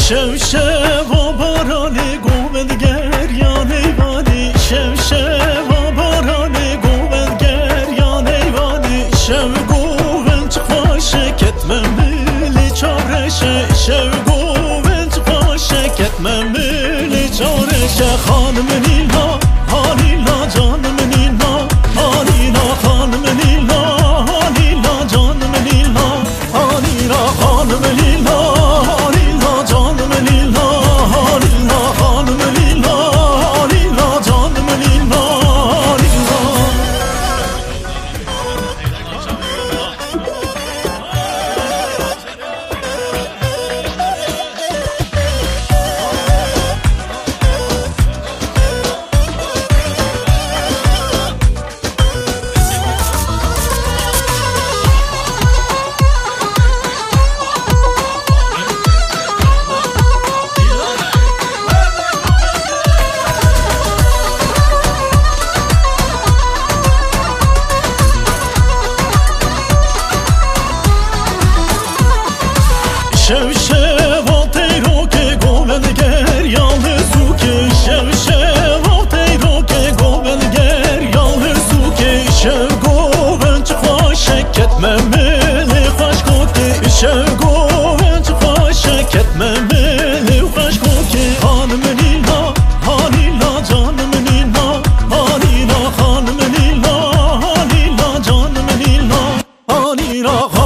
شو شو و باران گوبند گریان ایوانی شو شو و باران گوبند گریان ایوانی شو گوبند خوشه کتمم بلی چارشه شو گوبند خوشه کتمم بلی چارشه خانم نیلا هالیلا جانم نیلا هالیلا خانم نیلا هالیلا جانم نیلا هالیلا خانم نیلا شو شو و تیرو که گوبند گریان سوکه شو شو و تیرو که گوبند گریان سوکه شو گوبند خوشه کتمم بلی خوش کوکه شو گوبند خوشه کتمم بلی خوش کوکه خانم نیلا هالیلا جانم نیلا هالیلا خانم نیلا هالیلا جانم نیلا هالیلا